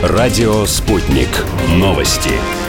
Радио «Спутник». Новости.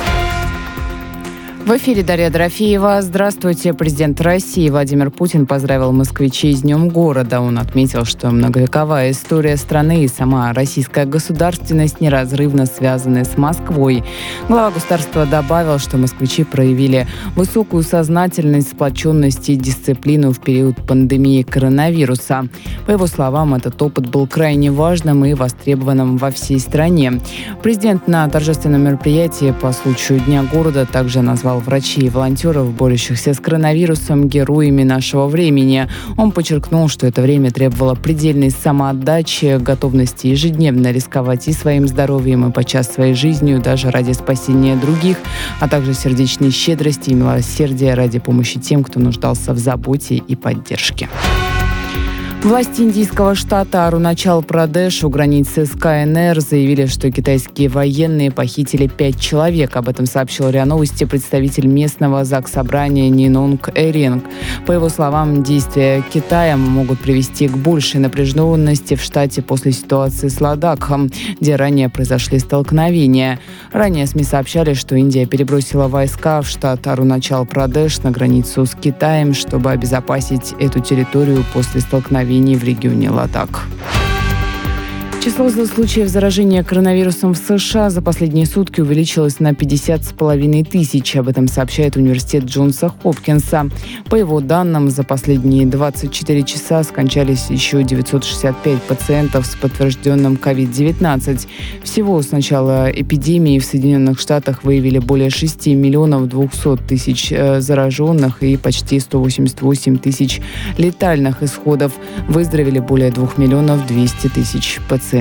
В эфире Дарья Дорофеева. Здравствуйте. Президент России Владимир Путин поздравил москвичей с Днем города. Он отметил, что многовековая история страны и сама российская государственность неразрывно связаны с Москвой. Глава государства добавил, что москвичи проявили высокую сознательность, сплоченность и дисциплину в период пандемии коронавируса. По его словам, этот опыт был крайне важным и востребованным во всей стране. Президент на торжественном мероприятии по случаю Дня города также назвал врачей и волонтеров, борющихся с коронавирусом, героями нашего времени. Он подчеркнул, что это время требовало предельной самоотдачи, готовности ежедневно рисковать и своим здоровьем, и подчас своей жизнью, даже ради спасения других, а также сердечной щедрости и милосердия ради помощи тем, кто нуждался в заботе и поддержке. Власти индийского штата Аруначал-Прадеш у границы с КНР заявили, что китайские военные похитили 5 человек. Об этом сообщил РИА Новости представитель местного заксобрания Нинонг Эринг. По его словам, действия Китая могут привести к большей напряженности в штате после ситуации с Ладаком, где ранее произошли столкновения. Ранее СМИ сообщали, что Индия перебросила войска в штат Аруначал-Прадеш на границу с Китаем, чтобы обезопасить эту территорию после столкновений в регионе Ладак. Число случаев заражения коронавирусом в США за последние сутки увеличилось на 50,5 тысяч. Об этом сообщает университет Джонса Хопкинса. По его данным, за последние 24 часа скончались еще 965 пациентов с подтвержденным COVID-19. Всего с начала эпидемии в Соединенных Штатах выявили более 6 миллионов 200 тысяч зараженных и почти 188 тысяч летальных исходов. Выздоровели более 2 миллионов 200 тысяч пациентов.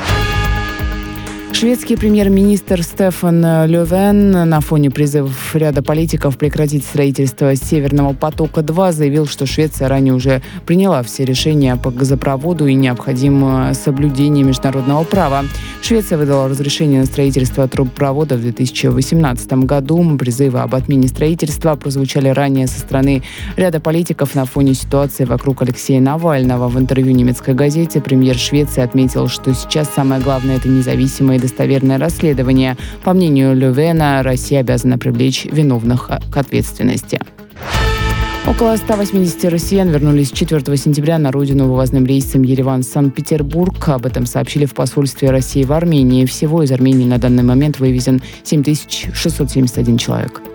Шведский премьер-министр Стефан Лёфвен на фоне призывов ряда политиков прекратить строительство «Северного потока-2» заявил, что Швеция ранее уже приняла все решения по газопроводу и необходимо соблюдение международного права. Швеция выдала разрешение на строительство трубопровода в 2018 году. Призывы об отмене строительства прозвучали ранее со стороны ряда политиков на фоне ситуации вокруг Алексея Навального. В интервью немецкой газете премьер Швеции отметил, что сейчас самое главное – это независимое и достоверное расследование. По мнению Лёфвена, Россия обязана привлечь виновных к ответственности. Около 180 россиян вернулись 4 сентября на родину вывозным рейсом Ереван-Санкт-Петербург. Об этом сообщили в посольстве России в Армении. Всего из Армении на данный момент вывезен 7671 человек.